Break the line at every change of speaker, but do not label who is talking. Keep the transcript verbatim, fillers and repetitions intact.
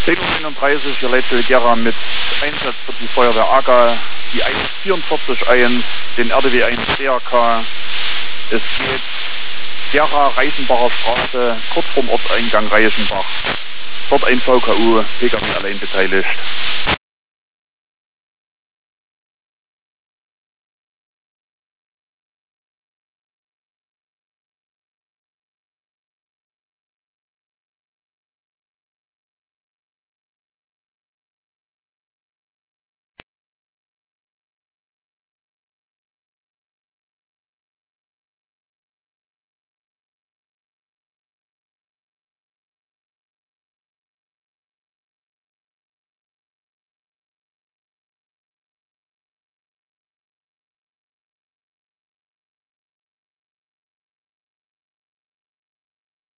zehn Uhr neununddreißig, hier Leitstelle Gera mit Einsatz für die Feuerwehr A G A, die eins vierundvierzig eins, den R D W eins D R K. Es geht Gera, Reichenbacher Straße, kurz vorm Ortseingang Reichenbach. Dort ein V K U, P K W allein beteiligt.